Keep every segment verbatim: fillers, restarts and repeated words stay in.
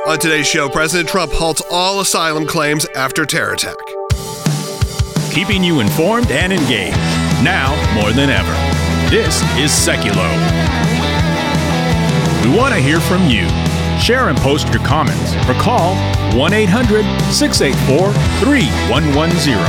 On today's show, President Trump halts all asylum claims after terror attack. Keeping you informed and engaged, now more than ever. This is Seculo. We want to hear from you. Share and post your comments or call one eight hundred, six eight four, three one one zero.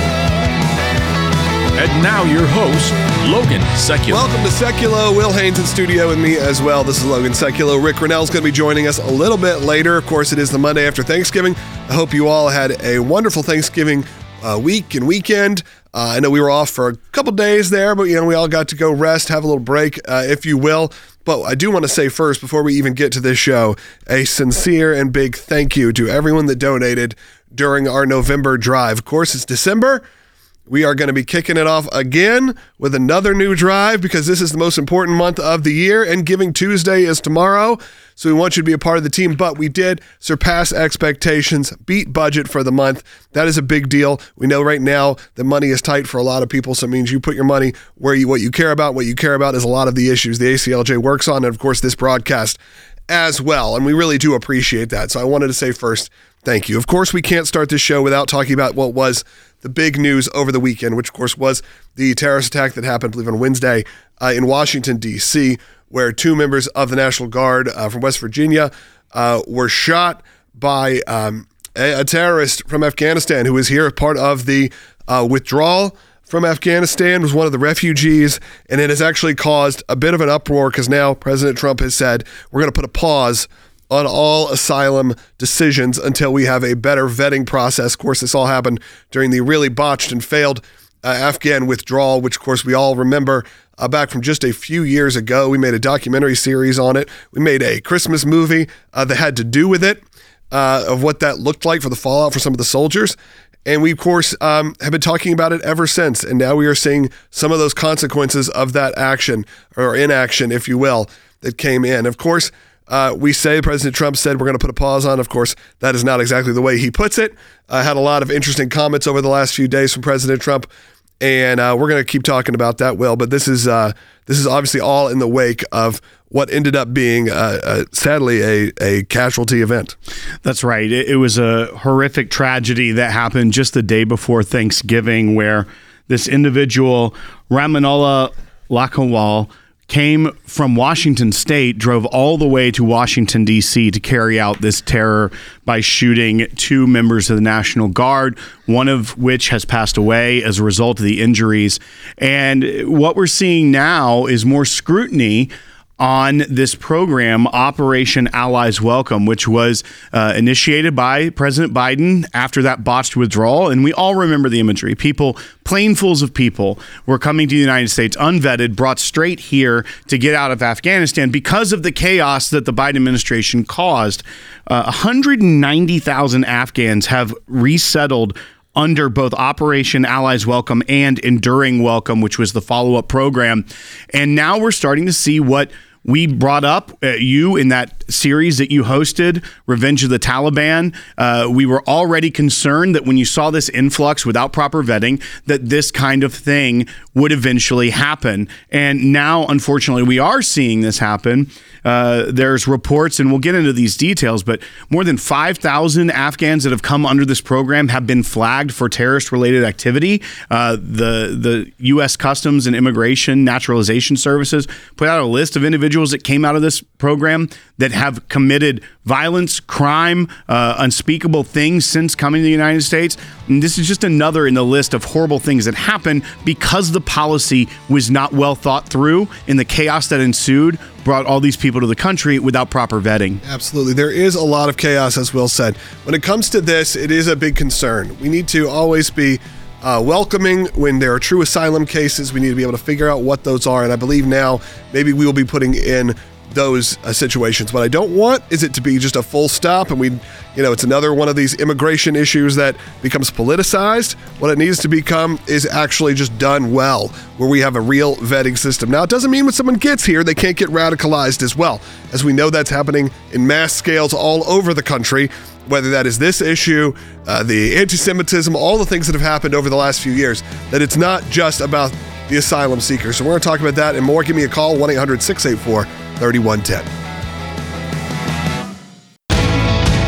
And now your host, Logan Seculo. Welcome to Seculo. Will Haynes in studio with me as well. This is Logan Seculo. Rick Rennell's going to be joining us a little bit later. Of course, it is the Monday after Thanksgiving. I hope you all had a wonderful Thanksgiving uh, week and weekend. Uh, I know we were off for a couple days there, but you know we all got to go rest, have a little break, uh, if you will. But I do want to say first, before we even get to this show, a sincere and big thank you to everyone that donated during our November drive. Of course, it's December. We are going to be kicking it off again with another new drive because this is the most important month of the year, and Giving Tuesday is tomorrow. So we want you to be a part of the team, but we did surpass expectations, beat budget for the month. That is a big deal. We know right now that money is tight for a lot of people, so it means you put your money where you what you care about. What you care about is a lot of the issues the A C L J works on, and of course this broadcast as well, and we really do appreciate that. So I wanted to say first, thank you. Of course, we can't start this show without talking about what was the big news over the weekend, which of course was the terrorist attack that happened, I believe, on Wednesday uh, in Washington, D C, where two members of the National Guard uh, from West Virginia uh, were shot by um, a, a terrorist from Afghanistan who was here as part of the uh, withdrawal from Afghanistan, was one of the refugees, and it has actually caused a bit of an uproar because now President Trump has said we're going to put a pause on all asylum decisions until we have a better vetting process. Of course, this all happened during the really botched and failed uh, Afghan withdrawal, which of course we all remember uh, back from just a few years ago. We made a documentary series on it. We made a Christmas movie uh, that had to do with it, uh, of what that looked like for the fallout for some of the soldiers. And we, of course, um, have been talking about it ever since. And now we are seeing some of those consequences of that action, or inaction, if you will, that came in. Of course, Uh, we say President Trump said we're going to put a pause on. Of course, that is not exactly the way he puts it. I uh, had a lot of interesting comments over the last few days from President Trump, and uh, we're going to keep talking about that, Will. But this is uh, this is obviously all in the wake of what ended up being, uh, uh, sadly, a, a casualty event. That's right. It, it was a horrific tragedy that happened just the day before Thanksgiving, where this individual, Rahmanullah Lakhawal, came from Washington State, drove all the way to Washington, D C to carry out this terror by shooting two members of the National Guard, one of which has passed away as a result of the injuries. And what we're seeing now is more scrutiny on this program, Operation Allies Welcome, which was uh, initiated by President Biden after that botched withdrawal. And we all remember the imagery. People, planefuls of people, were coming to the United States unvetted, brought straight here to get out of Afghanistan because of the chaos that the Biden administration caused. Uh, one hundred ninety thousand Afghans have resettled under both Operation Allies Welcome and Enduring Welcome, which was the follow-up program. And now we're starting to see what we brought up, uh, you in that series that you hosted, Revenge of the Taliban. Uh, we were already concerned that when you saw this influx without proper vetting, that this kind of thing would eventually happen. And now, unfortunately, we are seeing this happen. Uh, there's reports, and we'll get into these details, but more than five thousand Afghans that have come under this program have been flagged for terrorist-related activity. Uh, the, the U S Customs and Immigration Naturalization Services put out a list of individuals that came out of this program that have committed violence, crime, uh, unspeakable things since coming to the United States. And this is just another in the list of horrible things that happened because the policy was not well thought through, and the chaos that ensued brought all these people to the country without proper vetting. Absolutely. There is a lot of chaos, as Will said. When it comes to this, it is a big concern. We need to always be uh, welcoming when there are true asylum cases. We need to be able to figure out what those are. And I believe now maybe we will be putting in those uh, situations. What I don't want is it to be just a full stop and we, you know, it's another one of these immigration issues that becomes politicized. What it needs to become is actually just done well, where we have a real vetting system. Now, it doesn't mean when someone gets here, they can't get radicalized as well, as we know that's happening in mass scales all over the country, whether that is this issue, uh, the anti-Semitism, all the things that have happened over the last few years, that it's not just about the asylum seekers. So we're going to talk about that and more. Give me a call, one eight hundred six eight four three one one zero.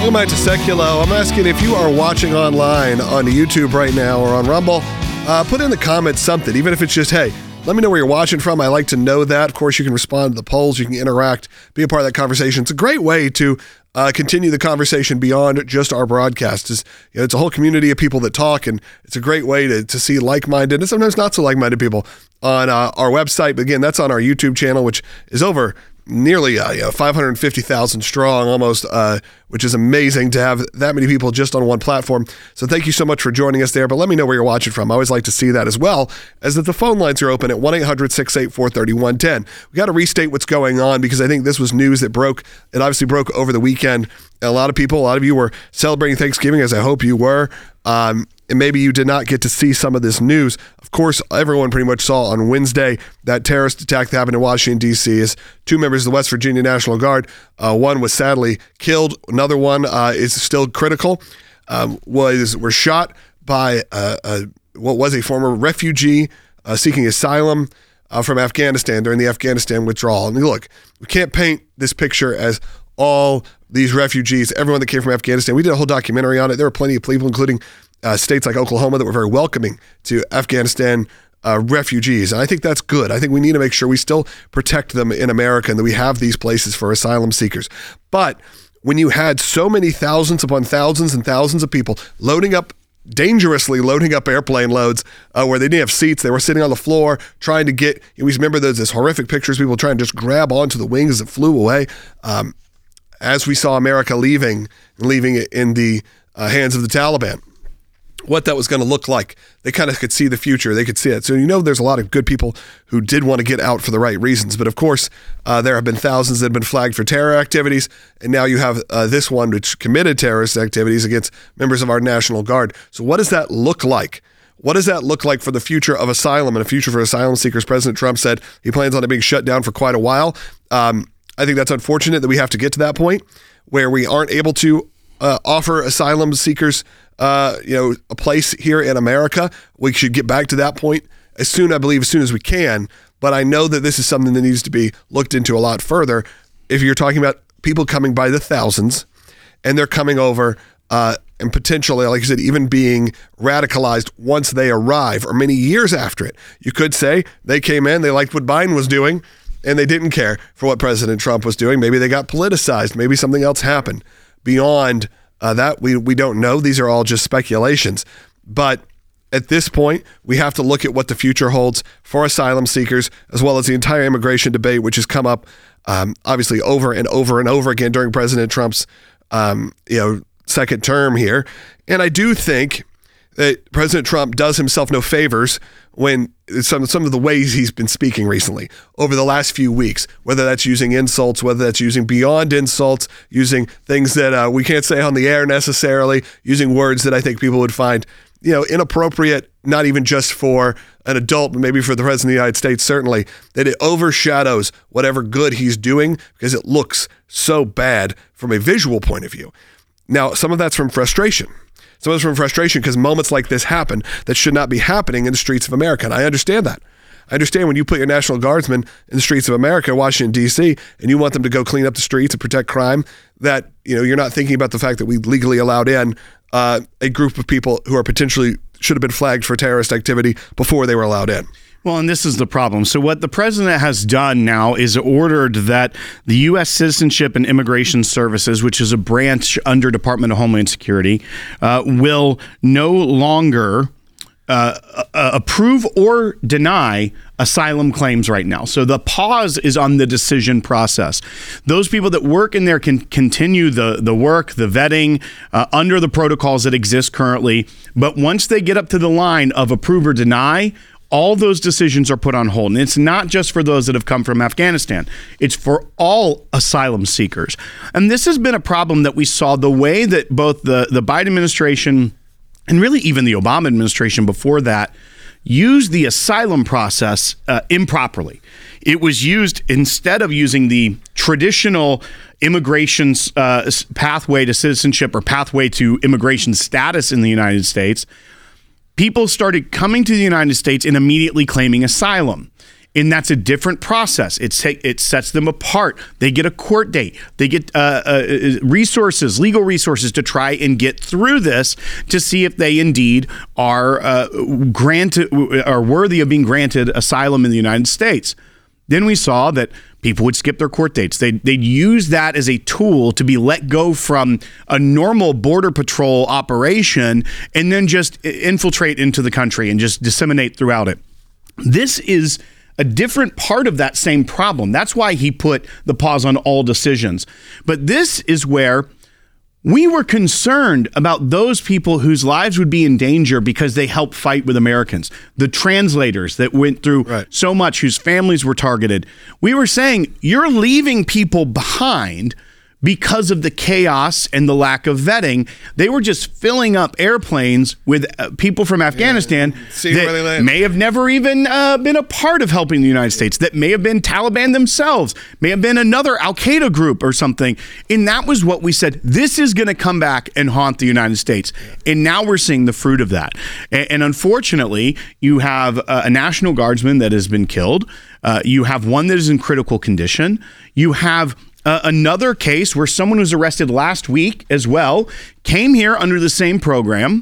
Welcome back to Seculo. I'm asking if you are watching online on YouTube right now or on Rumble, uh, put in the comments something, even if it's just, hey, let me know where you're watching from. I like to know that. Of course, you can respond to the polls. You can interact, be a part of that conversation. It's a great way to uh, continue the conversation beyond just our broadcast. It's, you know, it's a whole community of people that talk, and it's a great way to, to see like-minded and sometimes not so like-minded people on uh, our website. But again, that's on our YouTube channel, which is over nearly uh, you know, five hundred fifty thousand strong almost, uh, which is amazing to have that many people just on one platform. So thank you so much for joining us there, but let me know where you're watching from. I always like to see that, as well as that the phone lines are open at one eight hundred six eight four three one one zero. We got to restate what's going on because I think this was news that broke. It obviously broke over the weekend. And a lot of people, a lot of you were celebrating Thanksgiving, as I hope you were. Um, and maybe you did not get to see some of this news. Of course, everyone pretty much saw on Wednesday that terrorist attack that happened in Washington, D C is two members of the West Virginia National Guard. Uh, one was sadly killed. Another one uh, is still critical. Um, was were shot by uh, a, what was a former refugee uh, seeking asylum uh, from Afghanistan during the Afghanistan withdrawal. And look, we can't paint this picture as all these refugees, everyone that came from Afghanistan. We did a whole documentary on it. There were plenty of people, including uh, states like Oklahoma, that were very welcoming to Afghanistan uh, refugees. And I think that's good. I think we need to make sure we still protect them in America and that we have these places for asylum seekers. But when you had so many thousands upon thousands and thousands of people loading up, dangerously loading up airplane loads uh, where they didn't have seats, they were sitting on the floor trying to get, you always remember those, those horrific pictures, people trying to just grab onto the wings as it flew away. Um, as we saw America leaving, leaving it in the uh, hands of the Taliban, what that was going to look like. They kind of could see the future. They could see it. So you know there's a lot of good people who did want to get out for the right reasons. But of course, uh, there have been thousands that have been flagged for terror activities. And now you have uh, this one which committed terrorist activities against members of our National Guard. So what does that look like? What does that look like for the future of asylum and a future for asylum seekers? President Trump said he plans on it being shut down for quite a while. Um, I think that's unfortunate that we have to get to that point where we aren't able to uh, offer asylum seekers uh, you know, a place here in America. We should get back to that point as soon, I believe, as soon as we can. But I know that this is something that needs to be looked into a lot further. If you're talking about people coming by the thousands and they're coming over uh, and potentially, like I said, even being radicalized once they arrive or many years after it. You could say they came in, they liked what Biden was doing, and they didn't care for what President Trump was doing. Maybe they got politicized. Maybe something else happened. Beyond uh, that, we we don't know. These are all just speculations. But at this point, we have to look at what the future holds for asylum seekers, as well as the entire immigration debate, which has come up um, obviously over and over and over again during President Trump's um, you know second term here. And I do think that President Trump does himself no favors when some some of the ways he's been speaking recently over the last few weeks, whether that's using insults, whether that's using beyond insults, using things that uh, we can't say on the air necessarily, using words that I think people would find, you know, inappropriate, not even just for an adult, but maybe for the President of the United States, certainly, that it overshadows whatever good he's doing because it looks so bad from a visual point of view. Now, some of that's from frustration. Some of it's from frustration because moments like this happen that should not be happening in the streets of America. And I understand that. I understand when you put your National Guardsmen in the streets of America, Washington, D C, and you want them to go clean up the streets and protect crime, that, you know, you're not thinking about the fact that we legally allowed in uh, a group of people who are potentially should have been flagged for terrorist activity before they were allowed in. Well, and this is the problem. So what the president has done now is ordered that the U S Citizenship and Immigration Services, which is a branch under Department of Homeland Security, uh, will no longer uh, uh, approve or deny asylum claims right now. So the pause is on the decision process. Those people that work in there can continue the, the work, the vetting, uh, under the protocols that exist currently. But once they get up to the line of approve or deny, all those decisions are put on hold. And it's not just for those that have come from Afghanistan. It's for all asylum seekers. And this has been a problem that we saw the way that both the, the Biden administration and really even the Obama administration before that used the asylum process uh, improperly. It was used instead of using the traditional immigration uh, pathway to citizenship or pathway to immigration status in the United States. People started coming to the United States and immediately claiming asylum. And that's a different process. It's it sets them apart. They get a court date. They get uh, uh, resources, legal resources to try and get through this to see if they indeed are uh, granted are worthy of being granted asylum in the United States. Then we saw that people would skip their court dates. They'd, they'd use that as a tool to be let go from a normal border patrol operation and then just infiltrate into the country and just disseminate throughout it. This is a different part of that same problem. That's why he put the pause on all decisions. But this is where we were concerned about those people whose lives would be in danger because they helped fight with Americans. The translators that went through right. so much, whose families were targeted. We were saying, you're leaving people behind because of the chaos and the lack of vetting. They were just filling up airplanes with uh, people from Afghanistan yeah. that may have never even uh, been a part of helping the United States, that may have been Taliban themselves, may have been another Al-Qaeda group or something. And that was what we said, this is going to come back and haunt the United States. Yeah. And now we're seeing the fruit of that. And, and unfortunately, you have a, a National Guardsman that has been killed. Uh, you have one that is in critical condition. You have Uh, another case where someone was arrested last week as well, came here under the same program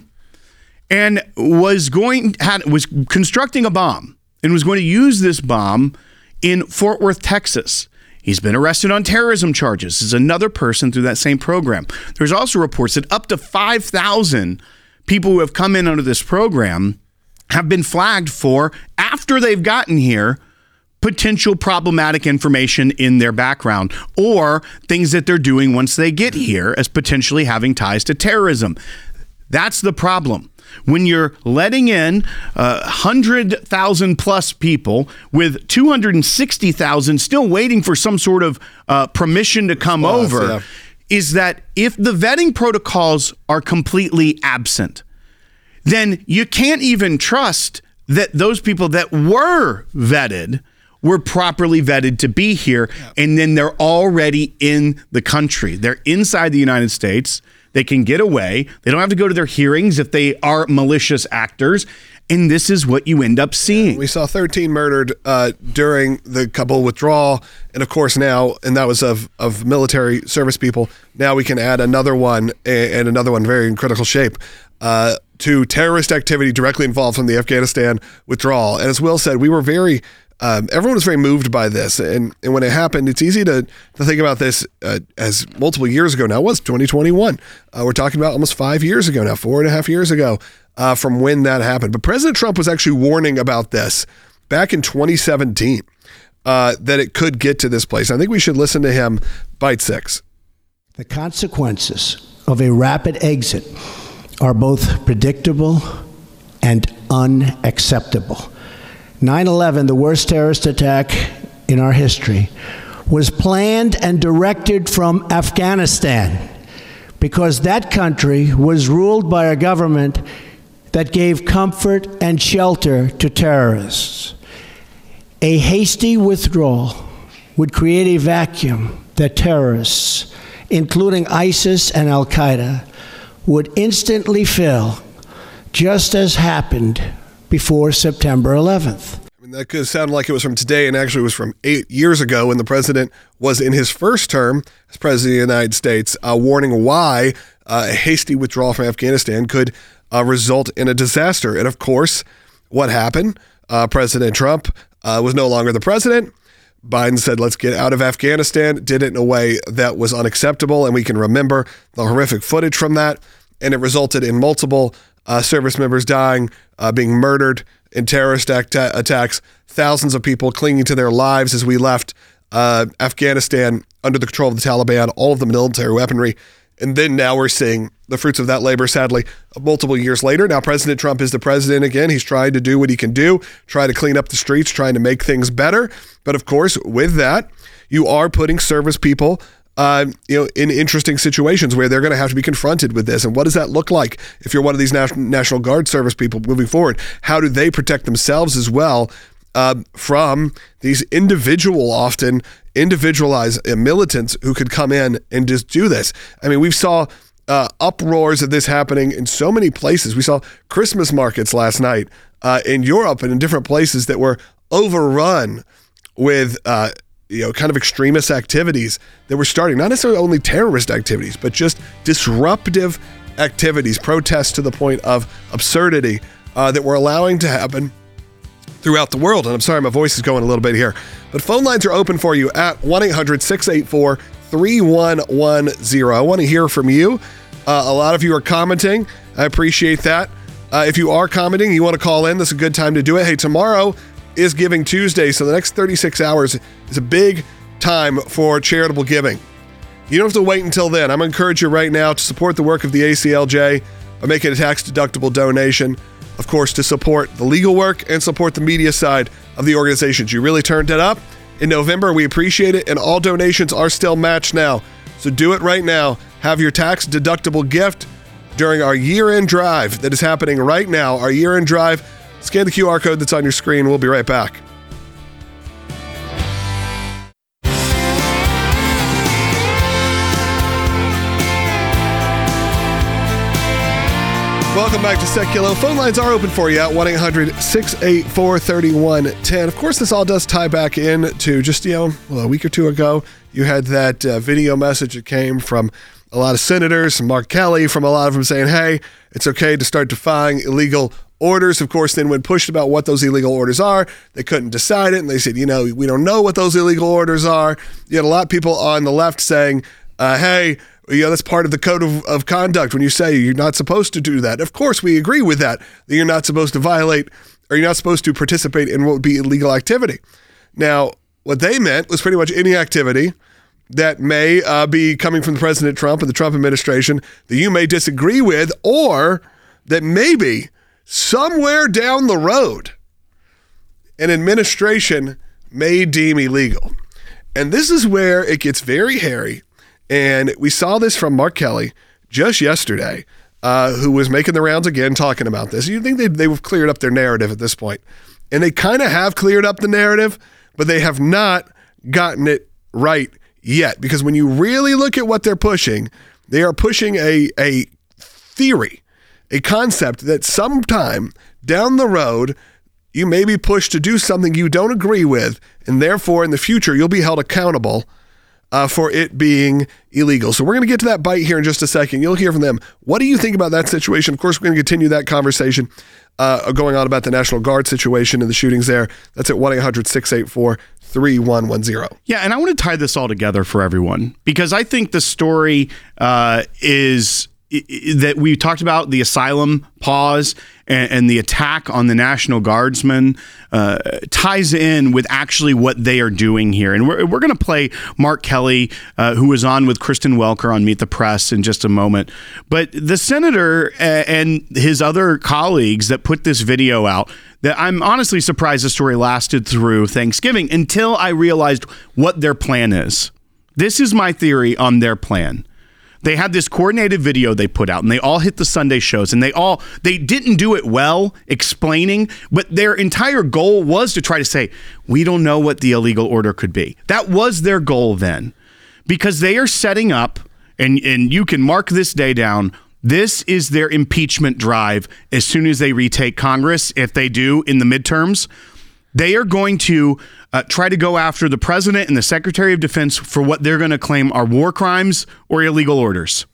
and was going had was constructing a bomb and was going to use this bomb in Fort Worth, Texas. He's been arrested on terrorism charges. This is another person through that same program. There's also reports that up to five thousand people who have come in under this program have been flagged for, after they've gotten here, potential problematic information in their background or things that they're doing once they get here as potentially having ties to terrorism. That's the problem. When you're letting in uh, one hundred thousand plus people with two hundred sixty thousand still waiting for some sort of uh, permission to come Response, over, yeah. is that if the vetting protocols are completely absent, then you can't even trust that those people that were vetted were properly vetted to be here, yeah. and then they're already in the country. They're inside the United States. They can get away. They don't have to go to their hearings if they are malicious actors. And this is what you end up seeing. Yeah, we saw thirteen murdered uh, during the Kabul withdrawal. And of course now, and that was of, of military service people. Now we can add another one and another one very in critical shape uh, to terrorist activity directly involved from the Afghanistan withdrawal. And as Will said, we were very Um, everyone was very moved by this, and, and when it happened, it's easy to, to think about this uh, as multiple years ago now. It was twenty twenty-one. Uh, we're talking about almost five years ago now, four and a half years ago uh, from when that happened. But President Trump was actually warning about this back in twenty seventeen, uh, that it could get to this place. I think we should listen to him. Bite six. The consequences of a rapid exit are both predictable and unacceptable. nine eleven, the worst terrorist attack in our history, was planned and directed from Afghanistan because that country was ruled by a government that gave comfort and shelter to terrorists. A hasty withdrawal would create a vacuum that terrorists, including ISIS and Al-Qaeda, would instantly fill, just as happened before September eleventh. I mean, that could sound like it was from today, and actually it was from eight years ago when the president was in his first term as president of the United States, uh, warning why uh, a hasty withdrawal from Afghanistan could uh, result in a disaster. And of course, what happened? Uh, President Trump uh, was no longer the president. Biden said, let's get out of Afghanistan, did it in a way that was unacceptable, and we can remember the horrific footage from that, and it resulted in multiple Uh, service members dying, uh, being murdered in terrorist act- attacks, thousands of people clinging to their lives as we left uh, Afghanistan under the control of the Taliban, all of the military weaponry. And then now we're seeing the fruits of that labor, sadly, multiple years later. Now President Trump is the president again. He's trying to do what he can do, try to clean up the streets, trying to make things better. But of course, with that, you are putting service people Uh, you know, in interesting situations where they're going to have to be confronted with this. And what does that look like if you're one of these National, National Guard service people moving forward? How do they protect themselves as well uh, from these individual, often individualized uh, militants who could come in and just do this? I mean, we saw uh, uproars of this happening in so many places. We saw Christmas markets last night uh, in Europe and in different places that were overrun with uh, you know, kind of extremist activities that were starting, not necessarily only terrorist activities, but just disruptive activities, protests to the point of absurdity uh, that we're allowing to happen throughout the world. And I'm sorry, my voice is going a little bit here, but phone lines are open for you at one eight hundred six eight four three one one zero. I want to hear from you. Uh, a lot of you are commenting. I appreciate that. Uh, if you are commenting, you want to call in, this is a good time to do it. Hey, tomorrow is Giving Tuesday, so the next thirty-six hours is a big time for charitable giving. You don't have to wait until then. I'm going to encourage you right now to support the work of the A C L J by making a tax-deductible donation, of course, to support the legal work and support the media side of the organizations. You really turned it up in November. We appreciate it, and all donations are still matched now. So do it right now. Have your tax-deductible gift during our year-end drive that is happening right now. Our year-end drive. Scan the Q R code that's on your screen. We'll be right back. Welcome back to Seculo. Phone lines are open for you at one eight hundred six eight four three one one zero. Of course, this all does tie back in to just, you know, well, a week or two ago, you had that uh, video message that came from a lot of senators, from Mark Kelly, from a lot of them saying, hey, it's okay to start defying illegal orders. Of course, then when pushed about what those illegal orders are, they couldn't decide it. And they said, you know, we don't know what those illegal orders are. You had a lot of people on the left saying, uh, hey, you know, that's part of the code of, of conduct when you say you're not supposed to do that. Of course, we agree with that, that you're not supposed to violate or you're not supposed to participate in what would be illegal activity. Now, what they meant was pretty much any activity that may uh, be coming from President Trump and the Trump administration that you may disagree with, or that maybe somewhere down the road an administration may deem illegal. And this is where it gets very hairy. And we saw this from Mark Kelly just yesterday, uh, who was making the rounds again talking about this. You'd think they've, they've cleared up their narrative at this point. And they kind of have cleared up the narrative, but they have not gotten it right yet. Because when you really look at what they're pushing, they are pushing a, a theory, a concept that sometime down the road, you may be pushed to do something you don't agree with, and therefore in the future, you'll be held accountable Uh, for it being illegal. So we're going to get to that bite here in just a second. You'll hear from them. What do you think about that situation? Of course, we're going to continue that conversation uh, going on about the National Guard situation and the shootings there. That's at one eight hundred six eight four three one one zero. Yeah, and I want to tie this all together for everyone, because I think the story uh, is that we talked about the asylum pause and, and the attack on the National Guardsmen uh, ties in with actually what they are doing here. And we're, we're going to play Mark Kelly, uh, who was on with Kristen Welker on Meet the Press in just a moment. But the senator and his other colleagues that put this video out, that I'm honestly surprised the story lasted through Thanksgiving until I realized what their plan is. This is my theory on their plan. They had this coordinated video they put out, and they all hit the Sunday shows, and they all, they didn't do it well explaining, but their entire goal was to try to say, we don't know what the illegal order could be. That was their goal then, because they are setting up, and, and you can mark this day down, this is their impeachment drive as soon as they retake Congress. If they do in the midterms, they are going to uh, try to go after the president and the Secretary of Defense for what they're going to claim are war crimes or illegal orders.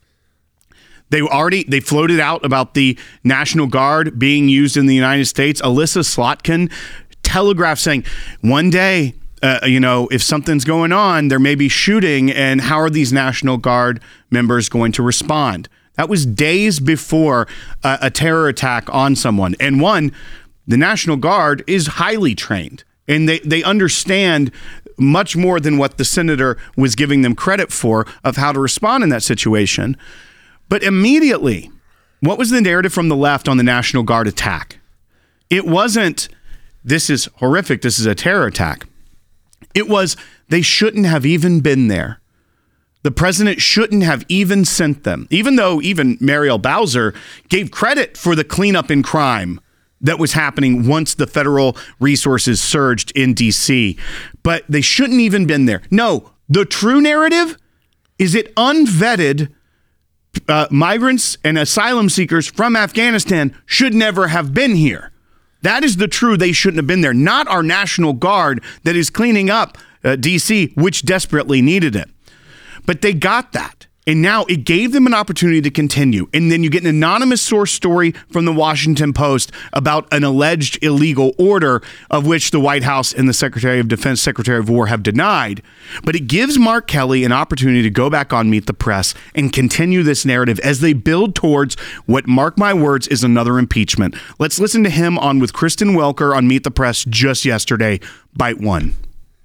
They already they floated out about the National Guard being used in the United States. Alyssa Slotkin telegraphed saying, one day, uh, you know, if something's going on, there may be shooting, and how are these National Guard members going to respond? That was days before uh, a terror attack on someone. And one, the National Guard is highly trained, and they, they understand much more than what the senator was giving them credit for of how to respond in that situation. But immediately, what was the narrative from the left on the National Guard attack? It wasn't, this is horrific, this is a terror attack. It was, they shouldn't have even been there. The president shouldn't have even sent them, even though even Mariel Bowser gave credit for the cleanup in crime that was happening once the federal resources surged in D C. But they shouldn't even been there. No, the true narrative is it unvetted uh, migrants and asylum seekers from Afghanistan should never have been here. That is the true they shouldn't have been there, not our National Guard that is cleaning up uh, D C, which desperately needed it. But they got that. And now it gave them an opportunity to continue. And then you get an anonymous source story from the Washington Post about an alleged illegal order of which the White House and the Secretary of Defense, Secretary of War have denied. But it gives Mark Kelly an opportunity to go back on Meet the Press and continue this narrative as they build towards what, mark my words, is another impeachment. Let's listen to him on with Kristen Welker on Meet the Press just yesterday. Bite one.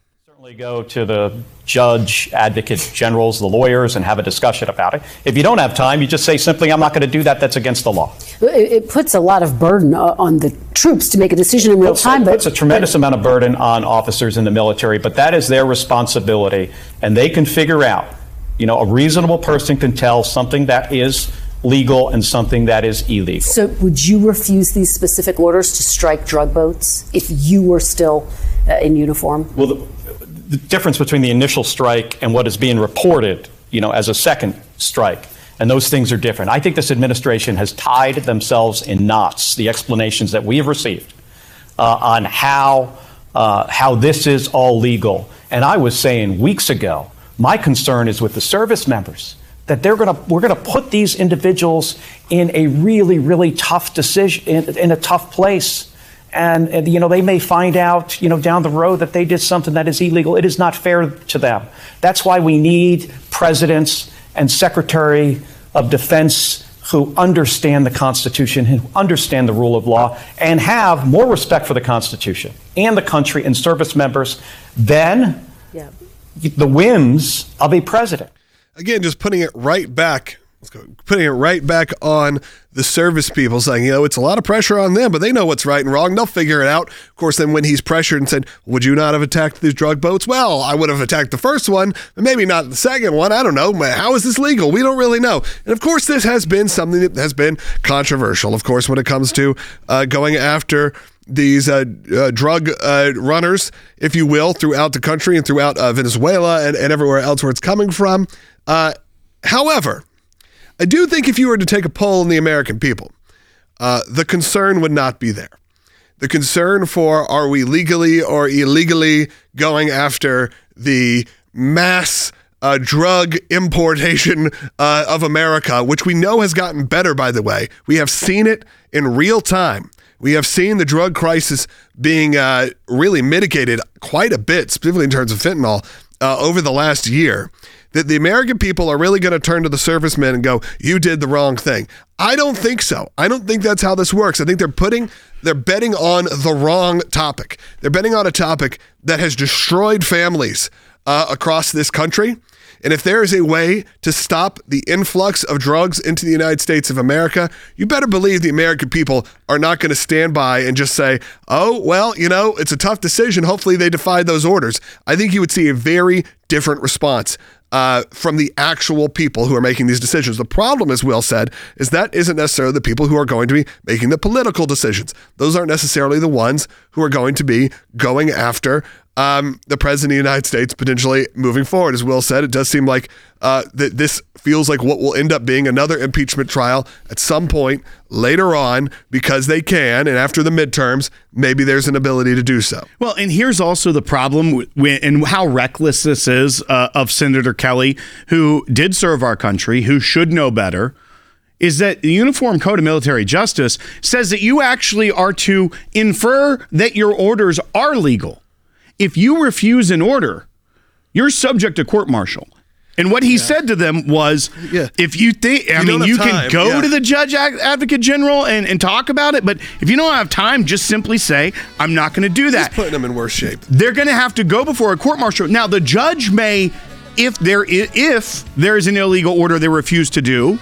Go to the judge, advocate generals, the lawyers, and have a discussion about it. If you don't have time, you just say simply, I'm not going to do that. That's against the law. It puts a lot of burden on the troops to make a decision in real time. It puts a tremendous amount of burden on officers in the military, but that is their responsibility, and they can figure out, you know, a reasonable person can tell something that is legal and something that is illegal. So would you refuse these specific orders to strike drug boats if you were still uh, in uniform? Well, the, the difference between the initial strike and what is being reported, you know, as a second strike, and those things are different. I think this administration has tied themselves in knots, the explanations that we have received uh, on how uh, how this is all legal. And I was saying weeks ago, my concern is with the service members, that they're going to we're going to put these individuals in a really, really tough decision, in, in a tough place. And, and, you know, they may find out, you know, down the road that they did something that is illegal. It is not fair to them. That's why we need presidents and Secretary of Defense who understand the Constitution, who understand the rule of law, and have more respect for the Constitution and the country and service members than yeah. the whims of a president. Again, just putting it right back. Let's go. Putting it right back on the service people, saying, you know, it's a lot of pressure on them, but they know what's right and wrong. They'll figure it out. Of course, then when he's pressured and said, would you not have attacked these drug boats? Well, I would have attacked the first one, but maybe not the second one. I don't know. How is this legal? We don't really know. And of course, this has been something that has been controversial, of course, when it comes to uh, going after these uh, uh, drug uh, runners, if you will, throughout the country and throughout uh, Venezuela and, and everywhere else where it's coming from. Uh, however, I do think if you were to take a poll in the American people, uh, the concern would not be there. The concern for are we legally or illegally going after the mass uh, drug importation uh, of America, which we know has gotten better, by the way. We have seen it in real time. We have seen the drug crisis being uh, really mitigated quite a bit, specifically in terms of fentanyl, uh, over the last year. That the American people are really going to turn to the servicemen and go, you did the wrong thing. I don't think so. I don't think that's how this works. I think they're putting, they're betting on the wrong topic. They're betting on a topic that has destroyed families uh, across this country. And if there is a way to stop the influx of drugs into the United States of America, you better believe the American people are not going to stand by and just say, oh, well, you know, it's a tough decision. Hopefully they defy those orders. I think you would see a very different response Uh, from the actual people who are making these decisions. The problem, as Will said, is that isn't necessarily the people who are going to be making the political decisions. Those aren't necessarily the ones who are going to be going after um, the president of the United States potentially moving forward. As Will said, it does seem like uh, that this feels like what will end up being another impeachment trial at some point later on because they can, and after the midterms, maybe there's an ability to do so. Well, and here's also the problem with, and how reckless this is uh, of Senator Kelly, who did serve our country, who should know better, is that the Uniform Code of Military Justice says that you actually are to infer that your orders are legal. If you refuse an order, you're subject to court-martial. And what he yeah. said to them was, yeah. if you think, I you mean, you can go yeah. to the judge advocate general and, and talk about it, but if you don't have time, just simply say, I'm not going to do that. He's putting them in worse shape. They're going to have to go before a court-martial. Now, the judge may, if there is, if there is an illegal order they refuse to do,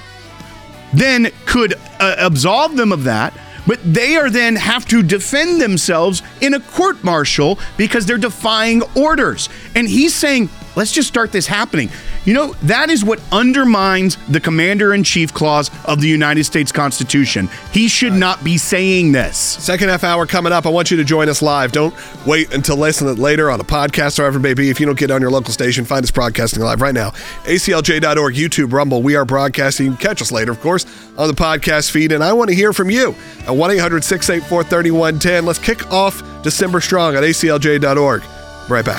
then could uh, absolve them of that. But they are then have to defend themselves in a court-martial because they're defying orders. And he's saying, let's just start this happening. You know, that is what undermines the commander-in-chief clause of the United States Constitution. He should not be saying this. Second half hour coming up. I want you to join us live. Don't wait until listen to it later on a podcast or whatever it may be. If you don't get on your local station, find us broadcasting live right now. A C L J dot org, YouTube, Rumble. We are broadcasting. You can catch us later, of course, on the podcast feed. And I want to hear from you at one eight hundred six eight four three one one zero. Let's kick off December strong at A C L J dot org. Right back.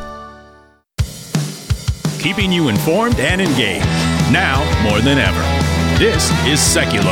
Keeping you informed and engaged, now more than ever. This is Seculo.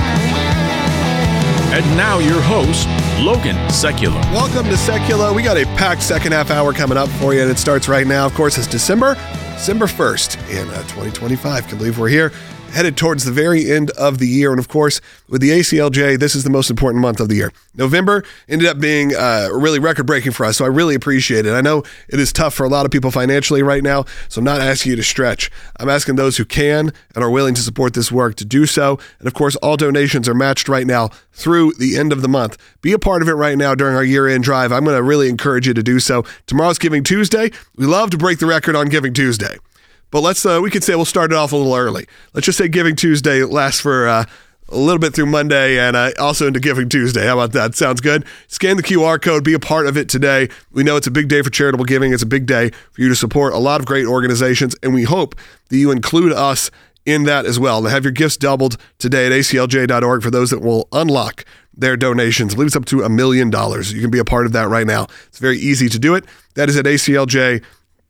And now your host, Logan Seculo. Welcome to Seculo. We got a packed second half hour coming up for you, and it starts right now. Of course, it's December, December first in uh, twenty twenty-five. Can believe we're here, headed towards the very end of the year. And of course, with the A C L J, this is the most important month of the year. November ended up being uh, really record-breaking for us, so I really appreciate it. I know it is tough for a lot of people financially right now, so I'm not asking you to stretch. I'm asking those who can and are willing to support this work to do so. And of course, all donations are matched right now through the end of the month. Be a part of it right now during our year-end drive. I'm going to really encourage you to do so. Tomorrow's Giving Tuesday. We love to break the record on Giving Tuesday. But let's, uh, we could say we'll start it off a little early. Let's just say Giving Tuesday lasts for uh, a little bit through Monday and uh, also into Giving Tuesday. How about that? Sounds good. Scan the Q R code. Be a part of it today. We know it's a big day for charitable giving. It's a big day for you to support a lot of great organizations, and we hope that you include us in that as well. And have your gifts doubled today at A C L J dot org for those that will unlock their donations. I believe it's up to a million dollars. You can be a part of that right now. It's very easy to do it. That is at A C L J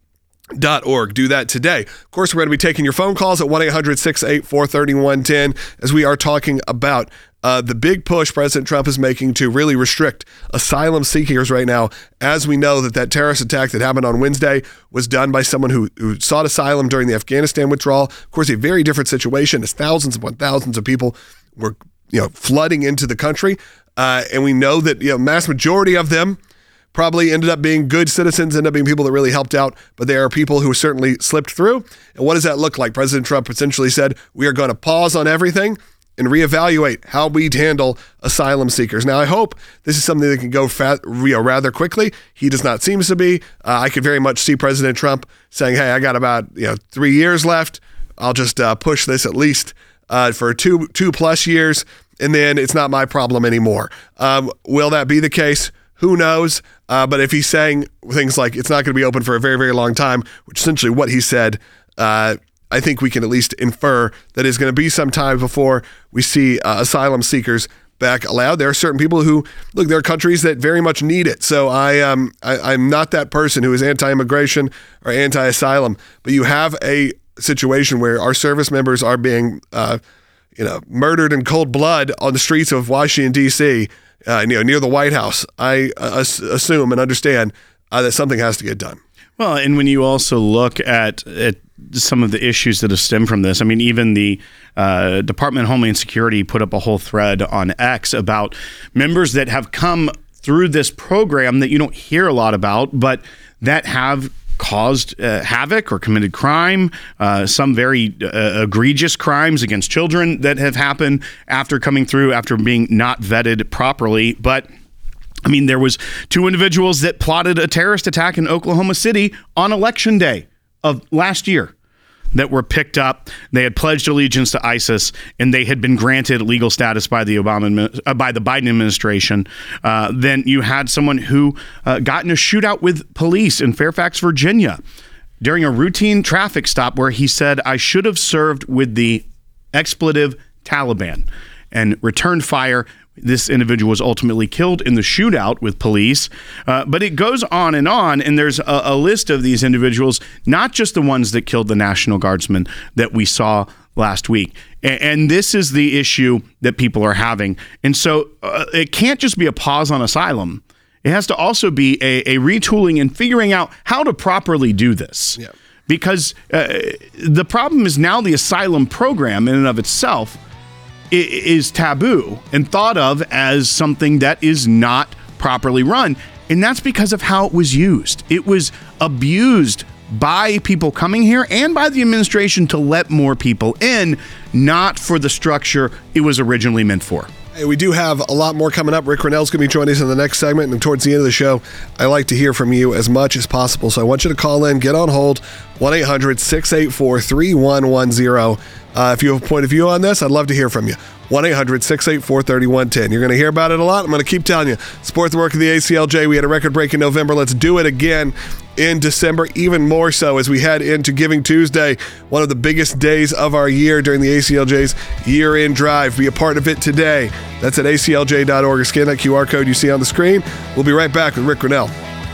dot org. Do that today. Of course, we're going to be taking your phone calls at one eight hundred six eight four three one one zero as we are talking about uh, the big push President Trump is making to really restrict asylum seekers right now, as we know that that terrorist attack that happened on Wednesday was done by someone who, who sought asylum during the Afghanistan withdrawal. Of course, a very different situation as thousands upon thousands of people were, you know, flooding into the country. Uh, and we know that, you know, mass majority of them probably ended up being good citizens, ended up being people that really helped out, but there are people who certainly slipped through. And what does that look like? President Trump essentially said, we are going to pause on everything and reevaluate how we handle asylum seekers. Now, I hope this is something that can go fat, you know, rather quickly. He does not seem to be. Uh, I could very much see President Trump saying, hey, I got about you know three years left. I'll just uh, push this at least uh, for two, two plus years, and then it's not my problem anymore. Um, will that be the case? Who knows? Uh, but if he's saying things like it's not going to be open for a very, very long time, which is essentially what he said, uh, I think we can at least infer that it's going to be some time before we see uh, asylum seekers back allowed. There are certain people who, look, there are countries that very much need it. So I, um, I, I'm not that person who is anti-immigration or anti-asylum, but you have a situation where our service members are being, uh, you know, murdered in cold blood on the streets of Washington, D C, Uh, you know, near the White House. I uh, assume and understand uh, that something has to get done. Well, and when you also look at, at some of the issues that have stemmed from this, I mean, even the uh, Department of Homeland Security put up a whole thread on X about members that have come through this program that you don't hear a lot about, but that have caused uh, havoc or committed crime, uh, some very uh, egregious crimes against children that have happened after coming through, after being not vetted properly. But I mean, there was two individuals that plotted a terrorist attack in Oklahoma City on Election Day of last year that were picked up. They had pledged allegiance to ISIS, and they had been granted legal status by the Obama, uh, by the Biden administration. Uh, then you had someone who uh, got in a shootout with police in Fairfax, Virginia, during a routine traffic stop where he said, "I should have served with the expletive Taliban," and returned fire. This individual was ultimately killed in the shootout with police. Uh, but it goes on and on, and there's a, a list of these individuals, not just the ones that killed the National Guardsman that we saw last week. And, and this is the issue that people are having. And so uh, it can't just be a pause on asylum. It has to also be a, a retooling and figuring out how to properly do this. Yeah. Because uh, the problem is now the asylum program in and of itself is taboo and thought of as something that is not properly run. And that's because of how it was used. It was abused by people coming here and by the administration to let more people in, not for the structure it was originally meant for. Hey, we do have a lot more coming up. Rick Grenell's going to be joining us in the next segment, and towards the end of the show, I like to hear from you as much as possible. So I want you to call in, get on hold, one eight hundred six eight four three one one zero. Uh, if you have a point of view on this, I'd love to hear from you. one eight hundred six eight four three one one zero. You're going to hear about it a lot. I'm going to keep telling you. Support the work of the A C L J. We had a record break in November. Let's do it again in December, even more so as we head into Giving Tuesday, one of the biggest days of our year during the A C L J's year-end drive. Be a part of it today. That's at A C L J dot org. Scan that Q R code you see on the screen. We'll be right back with Rick Grenell.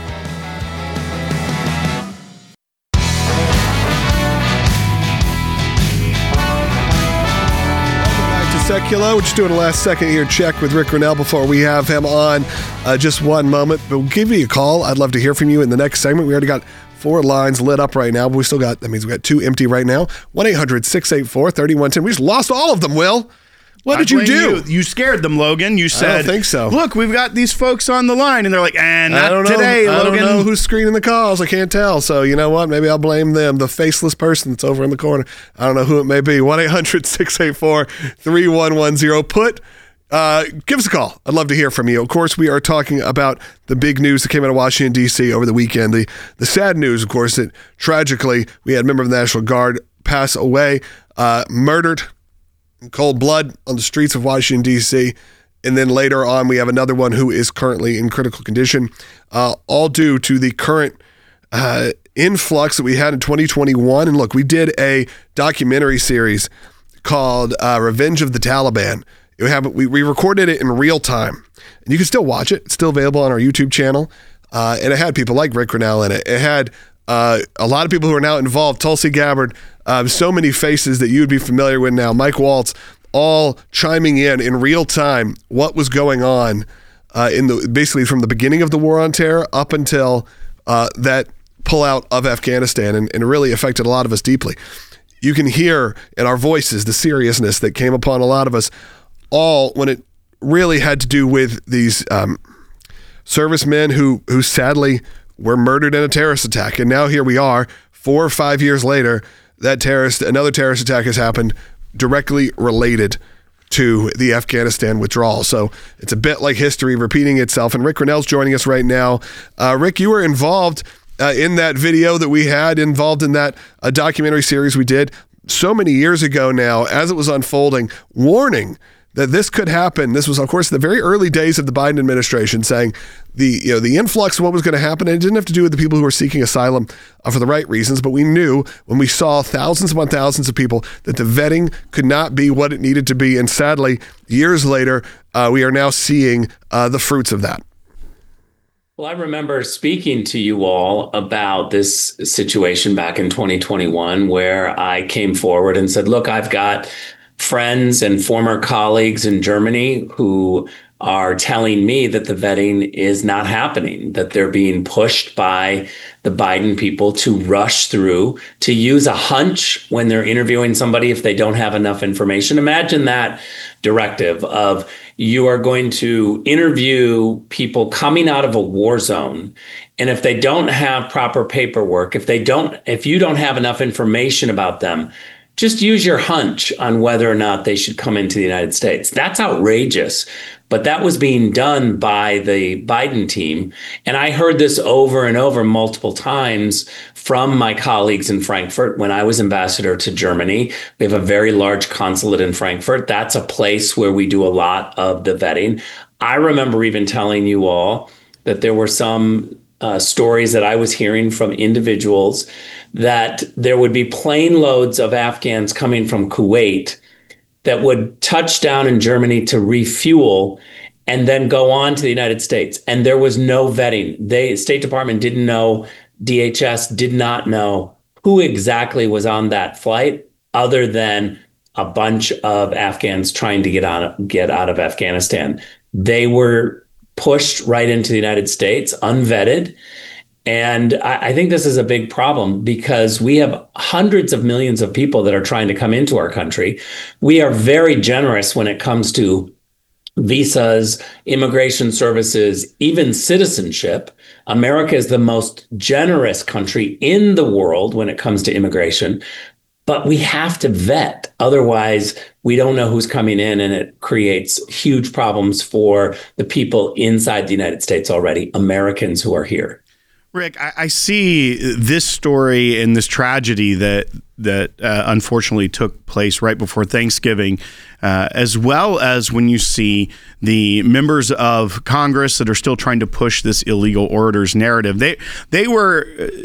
Secular. We're just doing a last second here check with Rick Grenell before we have him on uh, just one moment. But we'll give you a call. I'd love to hear from you in the next segment. We already got four lines lit up right now, but we still got, that means we got two empty right now. one eight hundred six eight four three one one zero. We just lost all of them, Will. What did you do? You. you scared them, Logan. You said, I don't think so. Look, we've got these folks on the line, and they're like, eh, not I don't know. today, I Logan. don't know who's screening the calls. I can't tell. So you know what? Maybe I'll blame them, the faceless person that's over in the corner. I don't know who it may be. one eight hundred six eight four three one one zero. Put, uh, give us a call. I'd love to hear from you. Of course, we are talking about the big news that came out of Washington, D C over the weekend. The, the sad news, of course, that tragically we had a member of the National Guard pass away, uh, murdered in cold blood on the streets of Washington, D C. And then later on, we have another one who is currently in critical condition, uh, all due to the current uh, influx that we had in twenty twenty-one. And look, we did a documentary series called uh, Revenge of the Taliban. We, have, we, we recorded it in real time. And you can still watch it. It's still available on our YouTube channel. Uh, and it had people like Rick Grenell in it. It had uh, a lot of people who are now involved, Tulsi Gabbard, Uh, so many faces that you would be familiar with now, Mike Waltz, all chiming in in real time what was going on uh, in the basically from the beginning of the war on terror up until uh, that pullout of Afghanistan, and, and it really affected a lot of us deeply. You can hear in our voices the seriousness that came upon a lot of us, all when it really had to do with these um, servicemen who who sadly were murdered in a terrorist attack. And now here we are, four or five years later, that terrorist, another terrorist attack has happened directly related to the Afghanistan withdrawal. So it's a bit like history repeating itself. And Rick Grenell's joining us right now. Uh, Rick, you were involved uh, in that video that we had, involved in that uh, documentary series we did so many years ago now, as it was unfolding, warning that this could happen. This was, of course, the very early days of the Biden administration, saying the you know the influx of what was going to happen. And it didn't have to do with the people who were seeking asylum uh, for the right reasons, but we knew when we saw thousands upon thousands of people that the vetting could not be what it needed to be. And sadly, years later, uh, we are now seeing uh, the fruits of that. Well, I remember speaking to you all about this situation back in twenty twenty-one, where I came forward and said, look, I've got friends and former colleagues in Germany who are telling me that the vetting is not happening, that they're being pushed by the Biden people to rush through, to use a hunch when they're interviewing somebody if they don't have enough information. Imagine that directive of you are going to interview people coming out of a war zone. And if they don't have proper paperwork, if they don't, if you don't have enough information about them, just use your hunch on whether or not they should come into the United States. That's outrageous. But that was being done by the Biden team. And I heard this over and over multiple times from my colleagues in Frankfurt when I was ambassador to Germany. We have a very large consulate in Frankfurt. That's a place where we do a lot of the vetting. I remember even telling you all that there were some uh, stories that I was hearing from individuals that there would be plane loads of Afghans coming from Kuwait that would touch down in Germany to refuel and then go on to the United States. And there was no vetting. They, State Department didn't know, D H S did not know who exactly was on that flight, other than a bunch of Afghans trying to get on, get out of Afghanistan. They were pushed right into the United States, unvetted. And I, I think this is a big problem because we have hundreds of millions of people that are trying to come into our country. We are very generous when it comes to visas, immigration services, even citizenship. America is the most generous country in the world when it comes to immigration. but we have to vet. Otherwise, we don't know who's coming in, and it creates huge problems for the people inside the United States already, Americans who are here. Rick, I, I see this story and this tragedy that that uh, unfortunately took place right before Thanksgiving, uh, as well as when you see the members of Congress that are still trying to push this illegal orders narrative. They they were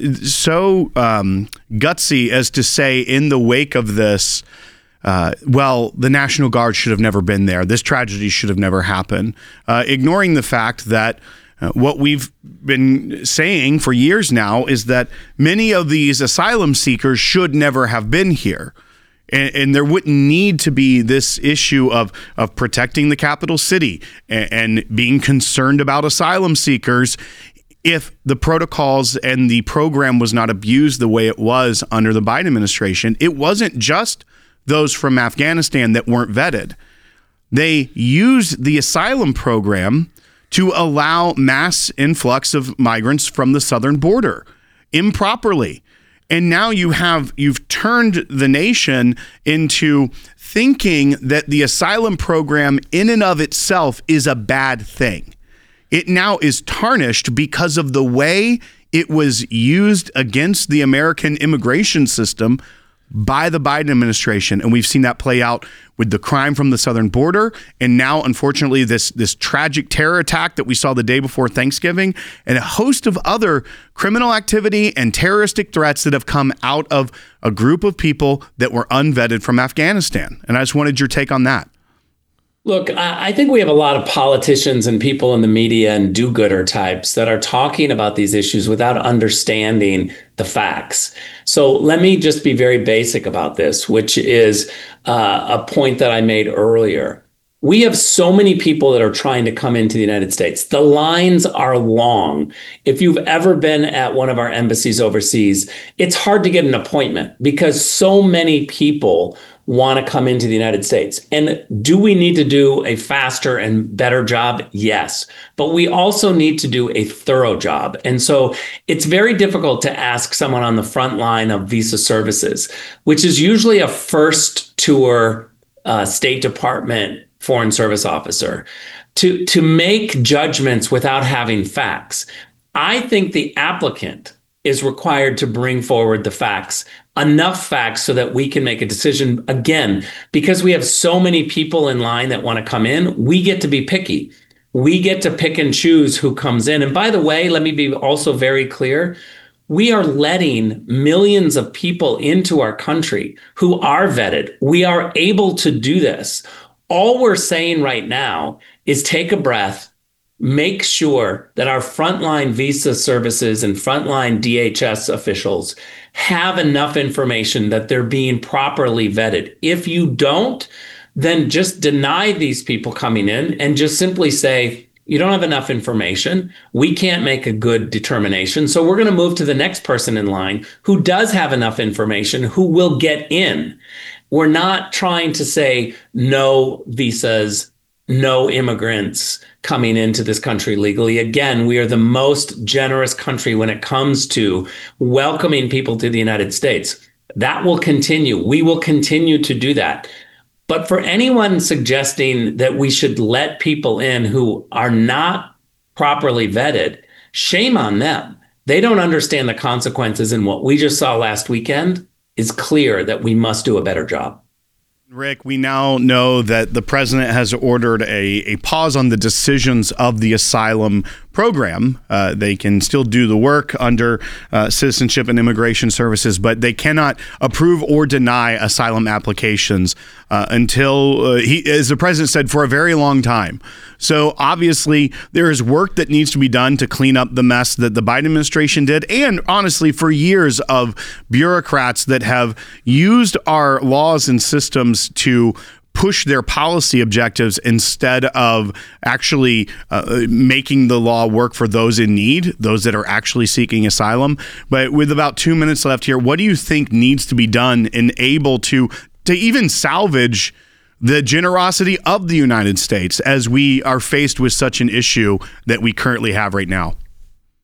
so um, gutsy as to say in the wake of this, Uh, well, the National Guard should have never been there. This tragedy should have never happened, uh, ignoring the fact that uh, what we've been saying for years now is that many of these asylum seekers should never have been here. And, and there wouldn't need to be this issue of, of protecting the capital city and, and being concerned about asylum seekers if the protocols and the program was not abused the way it was under the Biden administration. It wasn't just those from Afghanistan that weren't vetted. They used the asylum program to allow mass influx of migrants from the southern border improperly. And now you have, you've turned the nation into thinking that the asylum program in and of itself is a bad thing. It now is tarnished because of the way it was used against the American immigration system by the Biden administration. And we've seen that play out with the crime from the southern border. And now, unfortunately, this, this tragic terror attack that we saw the day before Thanksgiving, and a host of other criminal activity and terroristic threats that have come out of a group of people that were unvetted from Afghanistan. And I just wanted your take on that. Look, I think we have a lot of politicians and people in the media and do-gooder types that are talking about these issues without understanding the facts. So let me just be very basic about this, which is uh, a point that I made earlier. We have so many people that are trying to come into the United States. The lines are long. If you've ever been at one of our embassies overseas, it's hard to get an appointment because so many people want to come into the United States. And do we need to do a faster and better job? Yes. But we also need to do a thorough job. And so it's very difficult to ask someone on the front line of visa services, which is usually a first tour uh, State Department Foreign Service officer, to, to make judgments without having facts. I think the applicant is required to bring forward the facts, enough facts so that we can make a decision. Again, because we have so many people in line that want to come in, we get to be picky. We get to pick and choose who comes in. And by the way, let me be also very clear. We are letting millions of people into our country who are vetted. We are able to do this. All we're saying right now is take a breath, make sure that our frontline visa services and frontline D H S officials have enough information that they're being properly vetted. If you don't, then just deny these people coming in and just simply say, you don't have enough information. We can't make a good determination. So we're going to move to the next person in line who does have enough information, who will get in. We're not trying to say no visas, no immigrants coming into this country legally. Again, we are the most generous country when it comes to welcoming people to the United States. That will continue. We will continue to do that. But for anyone suggesting that we should let people in who are not properly vetted, shame on them. They don't understand the consequences. And what we just saw last weekend is clear that we must do a better job. Rick, we now know that the president has ordered a, a pause on the decisions of the asylum program. Uh, they can still do the work under uh, Citizenship and Immigration Services, but they cannot approve or deny asylum applications uh, until, uh, he, as the president said, for a very long time. So obviously there is work that needs to be done to clean up the mess that the Biden administration did, and honestly for years of bureaucrats that have used our laws and systems to push their policy objectives instead of actually uh, making the law work for those in need, those that are actually seeking asylum. But with about two minutes left here, what do you think needs to be done and able to to even salvage the generosity of the United States as we are faced with such an issue that we currently have right now?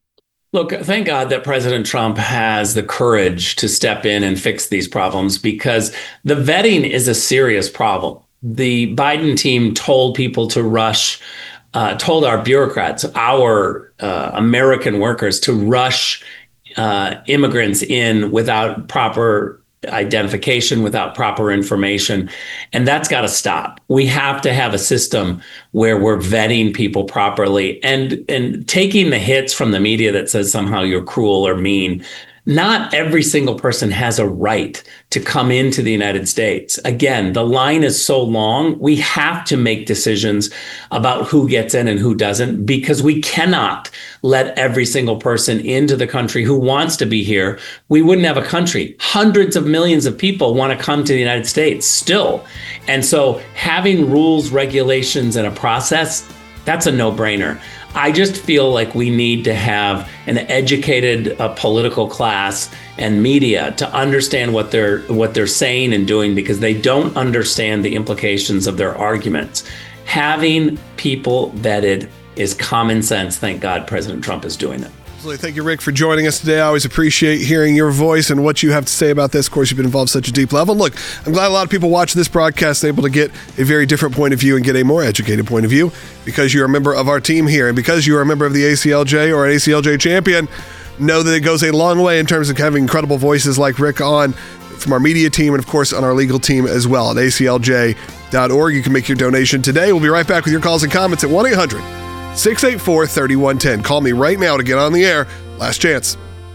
Look, thank God that President Trump has the courage to step in and fix these problems, because the vetting is a serious problem. The Biden team told people to rush, uh, told our bureaucrats, our uh, American workers, to rush uh, immigrants in without proper identification, without proper information. And that's got to stop. We have to have a system where we're vetting people properly and, and taking the hits from the media that says somehow you're cruel or mean. Not every single person has a right to come into the United States. Again, the line is so long. We have to make decisions about who gets in and who doesn't, because we cannot let every single person into the country who wants to be here. We wouldn't have a country. Hundreds of millions of people want to come to the United States still. And so having rules, regulations, and a process, that's a no-brainer. I just feel like we need to have an educated uh, political class and media to understand what they're what they're saying and doing, because they don't understand the implications of their arguments. Having people vetted is common sense. Thank God President Trump is doing it. Thank you, Rick, for joining us today. I always appreciate hearing your voice and what you have to say about this. Of course, you've been involved at such a deep level. Look, I'm glad a lot of people watch this broadcast and able to get a very different point of view and get a more educated point of view, because you're a member of our team here, and because you are a member of the A C L J or an A C L J champion. Know that it goes a long way in terms of having incredible voices like Rick on from our media team and, of course, on our legal team as well at A C L J dot org. You can make your donation today. We'll be right back with your calls and comments at one eight hundred six eight four three one one zero. Call me right now to get on the air. Last chance.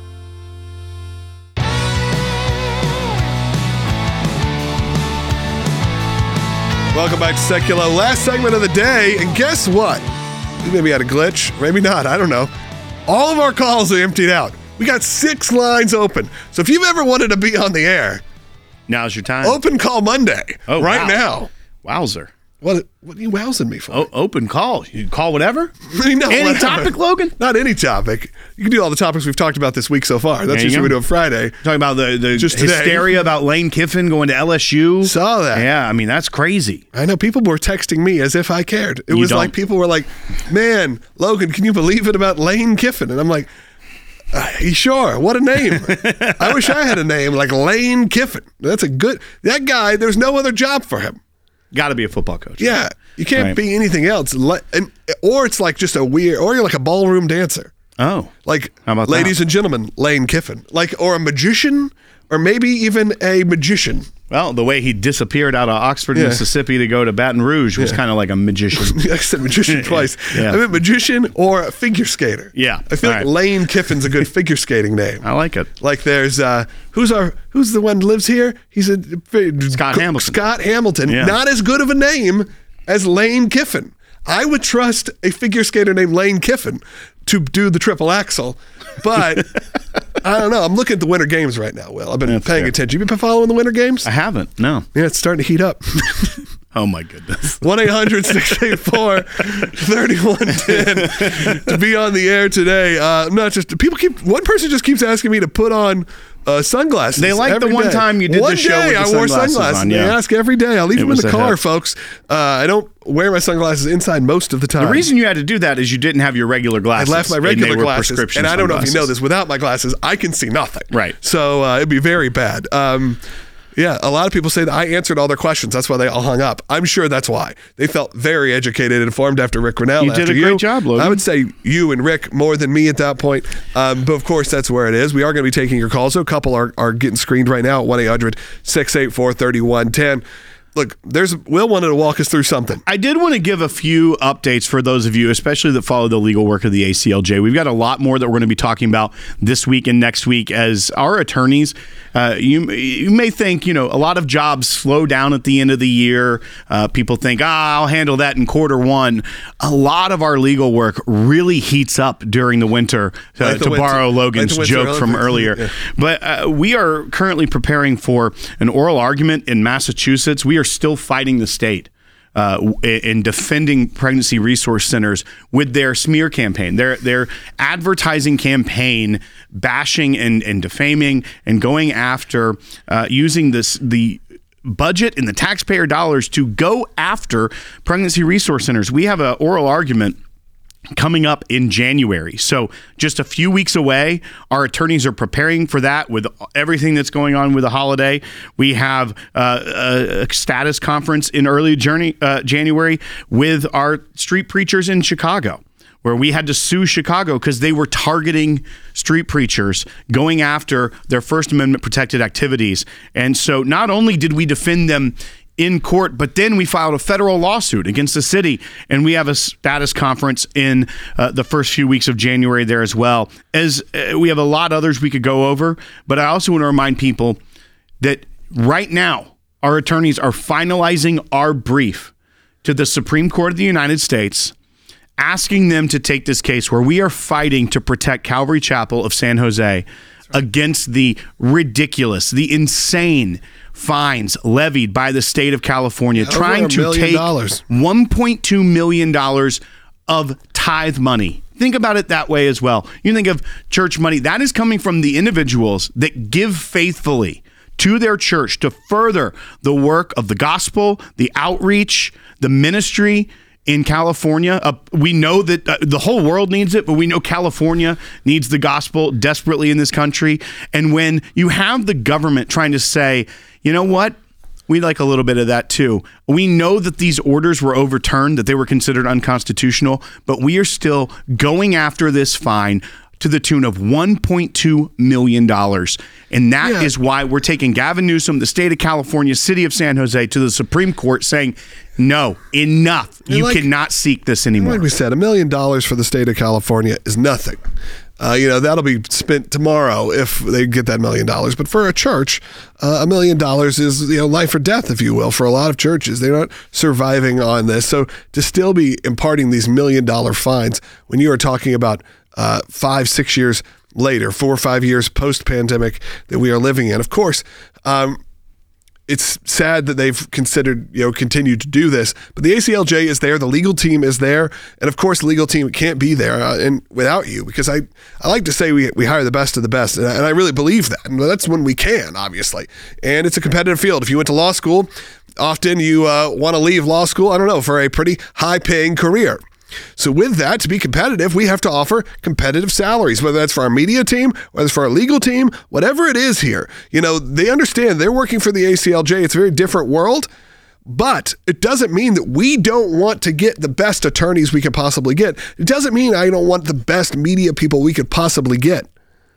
Welcome back to Secular. Last segment of the day, and guess what? We maybe had a glitch, maybe not, I don't know. All of our calls are emptied out. We got six lines open. So if you've ever wanted to be on the air, now's your time. Open Call Monday. Oh, right wow. now. Wowzer. What, what are you wowsing me for? O- open call. You call whatever? no, any whatever. topic, Logan? Not any topic. You can do all the topics we've talked about this week so far. That's There you usually what we go. do on Friday. Talking about the, the Just today. hysteria about Lane Kiffin going to L S U. Saw that. Yeah, I mean, that's crazy. I know people were texting me as if I cared. It You was don't. like people were like, man, Logan, can you believe it about Lane Kiffin? And I'm like, uh, sure, what a name. I wish I had a name like Lane Kiffin. That's a good, that guy, there's no other job for him. Got to be a football coach. Yeah, you can't Right. be anything else. Le- and, or it's like just a weird, or you're like a ballroom dancer. Oh. Like, How about ladies that? and gentlemen, Lane Kiffin. Like, or a magician, or maybe even a magician. Well, the way he disappeared out of Oxford, Yeah. Mississippi to go to Baton Rouge was Yeah. kind of like a magician. I said magician twice. Yeah. I meant magician or a figure skater. Yeah. I feel All like right. Lane Kiffin's a good figure skating name. I like it. Like there's uh who's our who's the one that lives here? He's a Scott Hamilton. Scott Hamilton. Yeah. Not as good of a name as Lane Kiffin. I would trust a figure skater named Lane Kiffin to do the triple axel, but I don't know. I'm looking at the Winter Games right now, Will. I've been That's paying fair. attention. You been following the Winter Games? I haven't. No. Yeah, it's starting to heat up. Oh, my goodness. one eight hundred six eight four three one one zero to be on the air today. Uh, not just people keep one person just keeps asking me to put on uh, sunglasses. They like the every one day. time you did the one show day with the I wore sunglasses sunglasses. on, They yeah. ask every day. I'll leave It them in was the a car, hit. folks. Uh, I don't wear my sunglasses inside most of the time. The reason you had to do that is you didn't have your regular I glasses. left my and regular they were glasses, prescription and I don't know if you know sunglasses. this. Without my glasses, I can see nothing. Right. So uh, it'd be very bad. Um, yeah, a lot of people say that I answered all their questions. That's why they all hung up. I'm sure that's why. They felt very educated and informed after Rick Grinnell. You did after a great job, Logan. I would say you and Rick more than me at that point. Um, but of course, that's where it is. We are going to be taking your calls. So a couple are, are getting screened right now at one eight hundred six eight four three one one zero. Look, there's Will wanted to walk us through something. I did want to give a few updates for those of you, especially that follow the legal work of the A C L J. We've got a lot more that we're going to be talking about this week and next week as our attorneys. Uh, you you may think, you know, a lot of jobs slow down at the end of the year. Uh, people think, ah, I'll handle that in quarter one. A lot of our legal work really heats up during the winter, uh, Like the to winter- borrow Logan's like the winter joke from Olympics. earlier. Yeah. But uh, we are currently preparing for an oral argument in Massachusetts. We are still fighting the state uh, w- in defending pregnancy resource centers with their smear campaign, their their advertising campaign, bashing and, and defaming and going after uh, using this the budget and the taxpayer dollars to go after pregnancy resource centers. We have an oral argument coming up in January. So just a few weeks away. Our attorneys are preparing for that with everything that's going on with the holiday. We have uh, a, a status conference in early journey, uh, January with our street preachers in Chicago, where we had to sue Chicago because they were targeting street preachers, going after their First Amendment protected activities. And so not only did we defend them in court, but then we filed a federal lawsuit against the city, and we have a status conference in uh, the first few weeks of January there as well. As uh, we have a lot others we could go over, but I also want to remind people that right now our attorneys are finalizing our brief to the Supreme Court of the United States, asking them to take this case where we are fighting to protect Calvary Chapel of San Jose against the ridiculous, the insane fines levied by the state of California, yeah, trying to take one point two million dollars of tithe money. Think about it that way as well. You think of church money. That is coming from the individuals that give faithfully to their church to further the work of the gospel, the outreach, the ministry in California. Uh, we know that uh, the whole world needs it, but we know California needs the gospel desperately in this country. And when you have the government trying to say, you know what, we like a little bit of that too. We know that these orders were overturned, that they were considered unconstitutional, but we are still going after this fine to the tune of one point two million dollars. And that yeah. is why we're taking Gavin Newsom, the state of California, city of San Jose, to the Supreme Court saying, no, enough. And you like, cannot seek this anymore. Like we said, a million dollars for the state of California is nothing. Uh, you know, that'll be spent tomorrow if they get that million dollars. But for a church, uh, a million dollars is, you know, life or death, if you will, for a lot of churches. They're not surviving on this. So to still be imparting these million dollar fines when you are talking about uh, five, six years later, four or five years post-pandemic that we are living in, of course, um, it's sad that they've considered, you know, continued to do this, but the A C L J is there, the legal team is there, and of course the legal team can't be there uh, and without you, because I, I like to say we we hire the best of the best, and I, and I really believe that, and that's when we can, obviously, and it's a competitive field. If you went to law school, often you uh, want to leave law school, I don't know, for a pretty high-paying career. So with that, to be competitive, we have to offer competitive salaries, whether that's for our media team, whether it's for our legal team, whatever it is here. You know, they understand they're working for the A C L J. It's a very different world, but it doesn't mean that we don't want to get the best attorneys we could possibly get. It doesn't mean I don't want the best media people we could possibly get.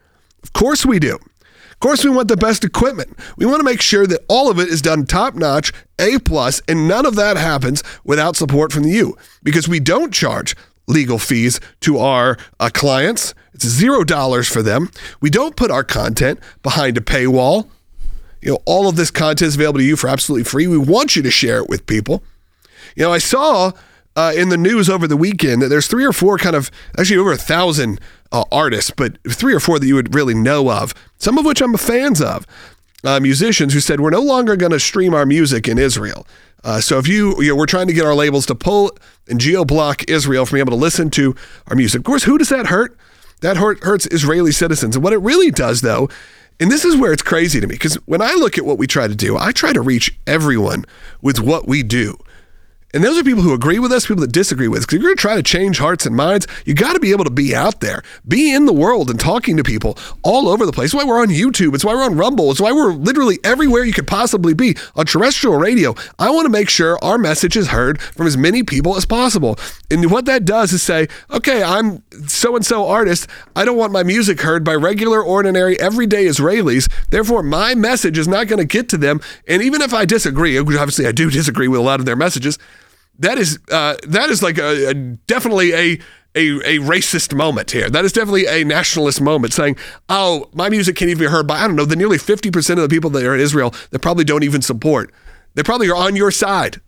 Of course we do. Of course, we want the best equipment. We want to make sure that all of it is done top-notch, A plus, and none of that happens without support from you, because we don't charge legal fees to our uh, clients. It's zero dollars for them. We don't put our content behind a paywall. You know, all of this content is available to you for absolutely free. We want you to share it with people. You know, I saw uh, in the news over the weekend that there's three or four kind of, actually over a thousand Uh, artists, but three or four that you would really know of, some of which I'm fans of, uh, musicians who said, we're no longer going to stream our music in Israel. Uh, so if you, you know, we're trying to get our labels to pull and geo-block Israel from being able to listen to our music. Of course, who does that hurt? That hurt, hurts Israeli citizens. And what it really does, though, and this is where it's crazy to me, because when I look at what we try to do, I try to reach everyone with what we do. And those are people who agree with us, people that disagree with us. Because if you're going to try to change hearts and minds, you got to be able to be out there, be in the world and talking to people all over the place. It's why we're on YouTube. It's why we're on Rumble. It's why we're literally everywhere you could possibly be on terrestrial radio. I want to make sure our message is heard from as many people as possible. And what that does is say, okay, I'm so-and-so artist. I don't want my music heard by regular, ordinary, everyday Israelis. Therefore, my message is not going to get to them. And even if I disagree, which obviously I do disagree with a lot of their messages, That is uh, that is like a, a definitely a, a a racist moment here. That is definitely a nationalist moment, saying, "Oh, my music can't even be heard by I don't know the nearly fifty percent of the people that are in Israel that probably don't even support. They probably are on your side."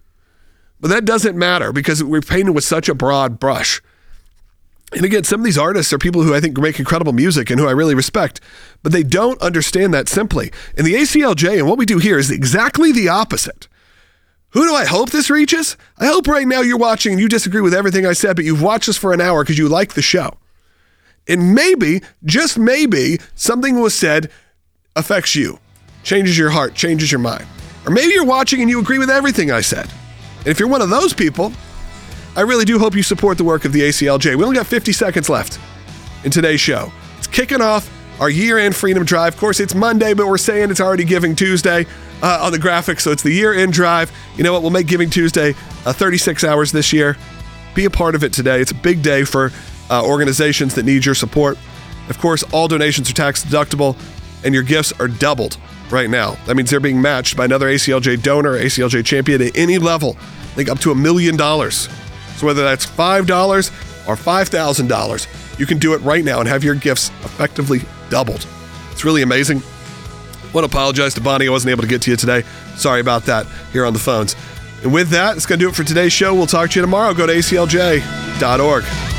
But that doesn't matter because we're painted with such a broad brush. And again, some of these artists are people who I think make incredible music and who I really respect, but they don't understand that simply. And the A C L J and what we do here is exactly the opposite. Who do I hope this reaches? I hope right now you're watching and you disagree with everything I said, but you've watched us for an hour because you like the show. And maybe, just maybe, something was said affects you, changes your heart, changes your mind. Or maybe you're watching and you agree with everything I said. And if you're one of those people, I really do hope you support the work of the A C L J. We only got fifty seconds left in today's show. It's kicking off our year-end Freedom Drive. Of course, it's Monday, but we're saying it's already Giving Tuesday uh, on the graphic, so it's the year-end drive. You know what? We'll make Giving Tuesday uh, thirty-six hours this year. Be a part of it today. It's a big day for uh, organizations that need your support. Of course, all donations are tax deductible, and your gifts are doubled right now. That means they're being matched by another A C L J donor, A C L J champion at any level. I think up to a million dollars. So whether that's five dollars or five thousand dollars, you can do it right now and have your gifts effectively doubled. It's really amazing. I want to apologize to Bonnie. I wasn't able to get to you today. Sorry about that here on the phones. And with that, it's going to do it for today's show. We'll talk to you tomorrow. Go to A C L J dot org.